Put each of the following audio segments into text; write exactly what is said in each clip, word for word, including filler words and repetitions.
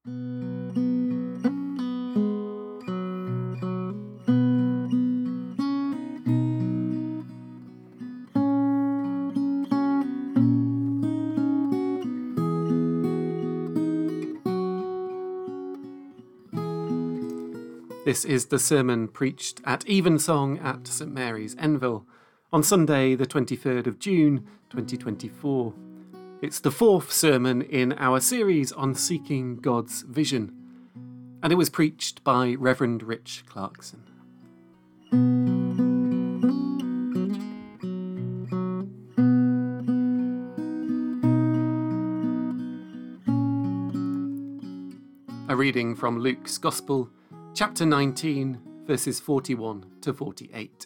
This is the sermon preached at Evensong at St Mary's, Enville, on Sunday the twenty-third of June, twenty twenty-four. It's the fourth sermon in our series on seeking God's vision, and it was preached by Reverend Rich Clarkson. A reading from Luke's Gospel, chapter nineteen, verses forty-one to forty-eight.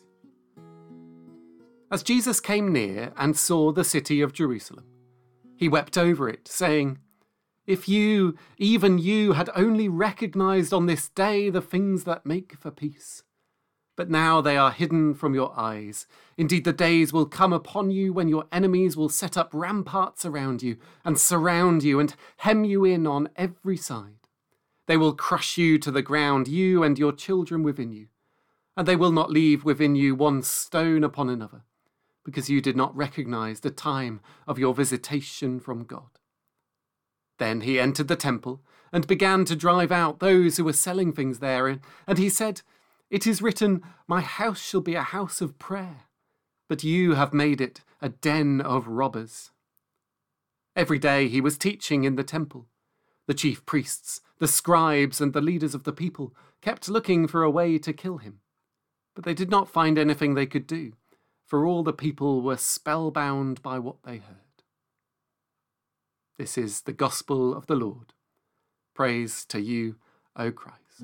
As Jesus came near and saw the city of Jerusalem, he wept over it, saying, "If you, even you, had only recognized on this day the things that make for peace. But now they are hidden from your eyes. Indeed, the days will come upon you when your enemies will set up ramparts around you and surround you and hem you in on every side. They will crush you to the ground, you and your children within you, and they will not leave within you one stone upon another, because you did not recognize the time of your visitation from God." Then he entered the temple and began to drive out those who were selling things there, and he said, "It is written, 'My house shall be a house of prayer,' but you have made it a den of robbers." Every day he was teaching in the temple. The chief priests, the scribes, and the leaders of the people kept looking for a way to kill him. But they did not find anything they could do, for all the people were spellbound by what they heard. This is the gospel of the Lord. Praise to you, O Christ.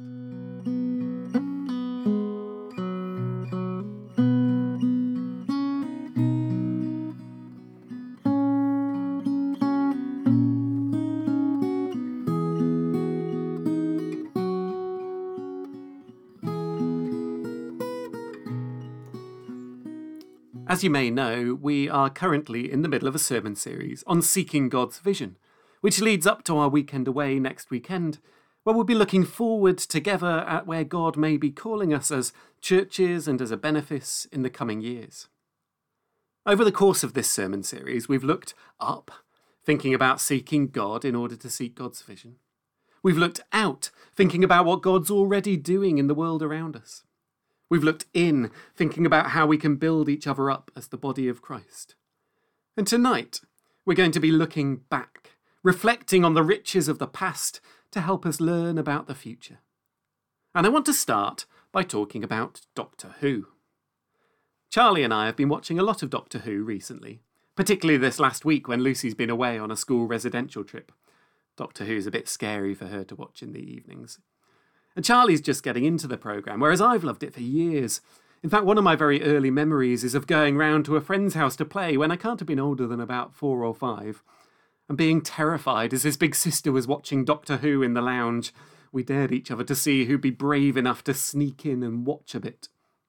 As you may know, we are currently in the middle of a sermon series on seeking God's vision, which leads up to our weekend away next weekend, where we'll be looking forward together at where God may be calling us as churches and as a benefice in the coming years. Over the course of this sermon series, we've looked up, thinking about seeking God in order to seek God's vision. We've looked out, thinking about what God's already doing in the world around us. We've looked in, thinking about how we can build each other up as the body of Christ. And tonight, we're going to be looking back, reflecting on the riches of the past to help us learn about the future. And I want to start by talking about Doctor Who. Charlie and I have been watching a lot of Doctor Who recently, particularly this last week when Lucy's been away on a school residential trip. Doctor Who's a bit scary for her to watch in the evenings. And Charlie's just getting into the programme, whereas I've loved it for years. In fact, one of my very early memories is of going round to a friend's house to play when I can't have been older than about four or five, and being terrified as his big sister was watching Doctor Who in the lounge. We dared each other to see who'd be brave enough to sneak in and watch a bit.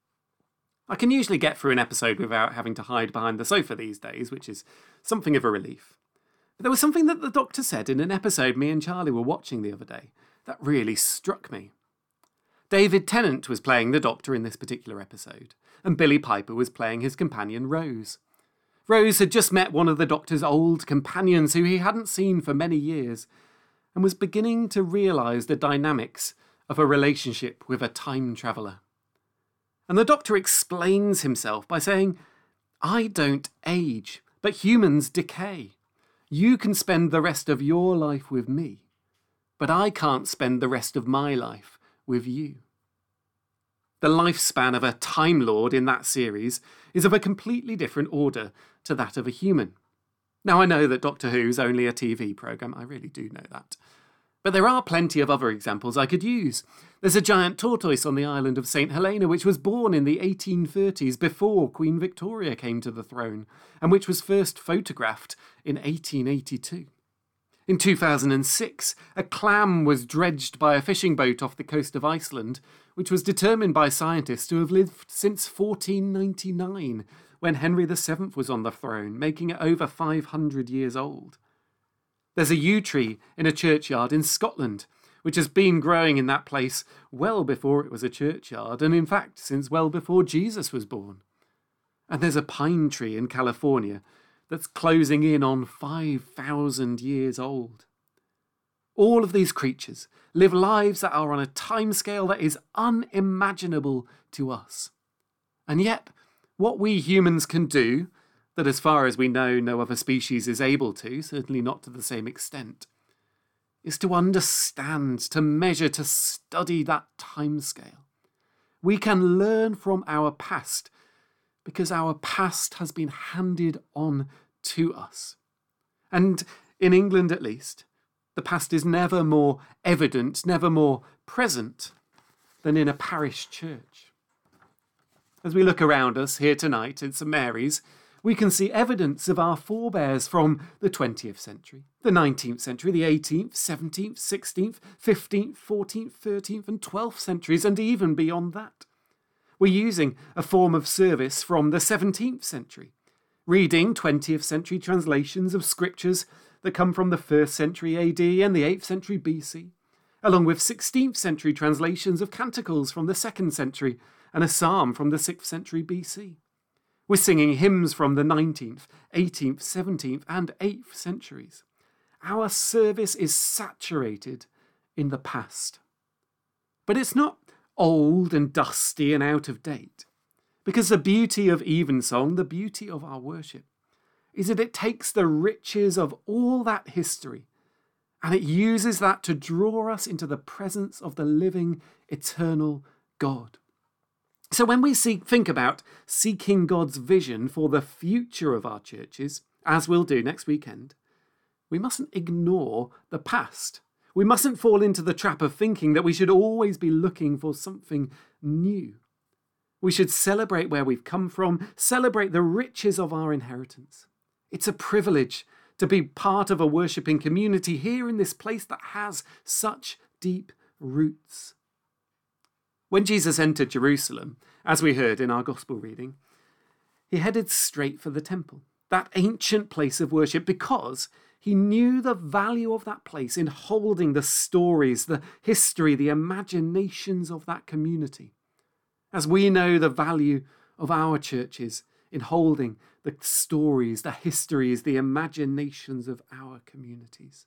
I can usually get through an episode without having to hide behind the sofa these days, which is something of a relief. But there was something that the Doctor said in an episode me and Charlie were watching the other day that really struck me. David Tennant was playing the Doctor in this particular episode, and Billy Piper was playing his companion Rose. Rose had just met one of the Doctor's old companions who he hadn't seen for many years, and was beginning to realise the dynamics of a relationship with a time traveller. And the Doctor explains himself by saying, "I don't age, but humans decay. You can spend the rest of your life with me, but I can't spend the rest of my life with you." The lifespan of a Time Lord in that series is of a completely different order to that of a human. Now, I know that Doctor Who's only a T V programme, I really do know that. But there are plenty of other examples I could use. There's a giant tortoise on the island of Saint Helena which was born in the eighteen thirties before Queen Victoria came to the throne, and which was first photographed in eighteen eighty-two. In two thousand six, a clam was dredged by a fishing boat off the coast of Iceland, which was determined by scientists to have lived since fourteen ninety-nine, when Henry the Seventh was on the throne, making it over five hundred years old. There's a yew tree in a churchyard in Scotland, which has been growing in that place well before it was a churchyard, and in fact since well before Jesus was born. And there's a pine tree in California that's closing in on five thousand years old. All of these creatures live lives that are on a timescale that is unimaginable to us. And yet, what we humans can do, that as far as we know no other species is able to, certainly not to the same extent, is to understand, to measure, to study that timescale. We can learn from our past because our past has been handed on to us. And in England at least, the past is never more evident, never more present than in a parish church. As we look around us here tonight in St Mary's, we can see evidence of our forebears from the twentieth century, the nineteenth century, the eighteenth, seventeenth, sixteenth, fifteenth, fourteenth, thirteenth and twelfth centuries, and even beyond that. We're using a form of service from the seventeenth century, reading twentieth century translations of scriptures that come from the first century A D and the eighth century B C, along with sixteenth century translations of canticles from the second century and a psalm from the sixth century B C. We're singing hymns from the nineteenth, eighteenth, seventeenth and eighth centuries. Our service is saturated in the past. But it's not old and dusty and out of date, because the beauty of evensong, the beauty of our worship, is that it takes the riches of all that history and it uses that to draw us into the presence of the living, eternal God. So when we seek, think about seeking God's vision for the future of our churches, as we'll do next weekend, we mustn't ignore the past. We mustn't fall into the trap of thinking that we should always be looking for something new. We should celebrate where we've come from, celebrate the riches of our inheritance. It's a privilege to be part of a worshipping community here in this place that has such deep roots. When Jesus entered Jerusalem, as we heard in our gospel reading, he headed straight for the temple, that ancient place of worship, because he knew the value of that place in holding the stories, the history, the imaginations of that community. As we know the value of our churches in holding the stories, the histories, the imaginations of our communities.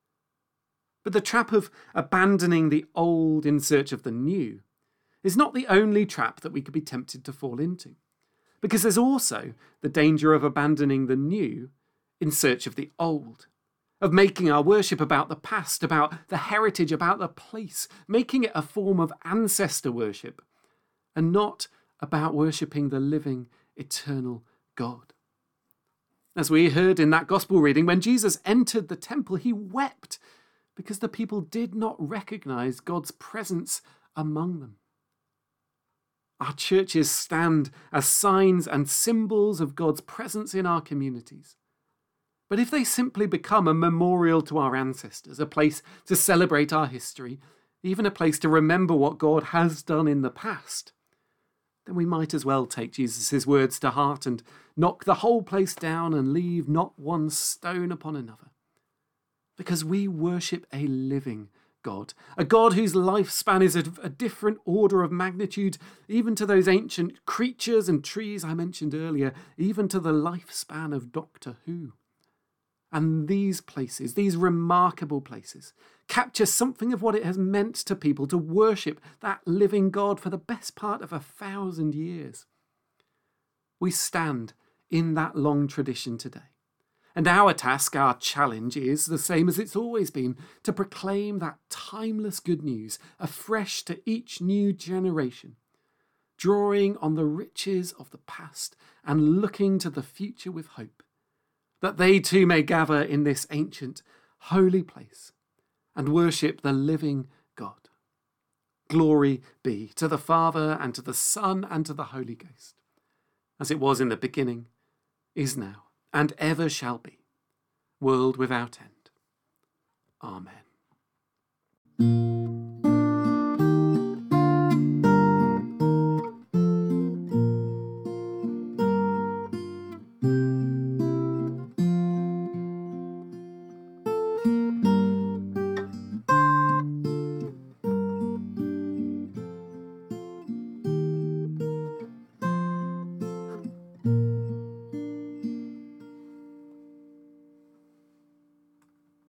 But the trap of abandoning the old in search of the new is not the only trap that we could be tempted to fall into, because there's also the danger of abandoning the new in search of the old, of making our worship about the past, about the heritage, about the place, making it a form of ancestor worship, and not about worshipping the living, eternal God. As we heard in that gospel reading, when Jesus entered the temple, he wept because the people did not recognize God's presence among them. Our churches stand as signs and symbols of God's presence in our communities. But if they simply become a memorial to our ancestors, a place to celebrate our history, even a place to remember what God has done in the past, then we might as well take Jesus' words to heart and knock the whole place down and leave not one stone upon another. Because we worship a living God, a God whose lifespan is of a different order of magnitude, even to those ancient creatures and trees I mentioned earlier, even to the lifespan of Doctor Who. And these places, these remarkable places, capture something of what it has meant to people to worship that living God for the best part of a thousand years. We stand in that long tradition today. And our task, our challenge is the same as it's always been, to proclaim that timeless good news afresh to each new generation, drawing on the riches of the past and looking to the future with hope, that they too may gather in this ancient, holy place and worship the living God. Glory be to the Father and to the Son and to the Holy Ghost, as it was in the beginning, is now, and ever shall be, world without end. Amen.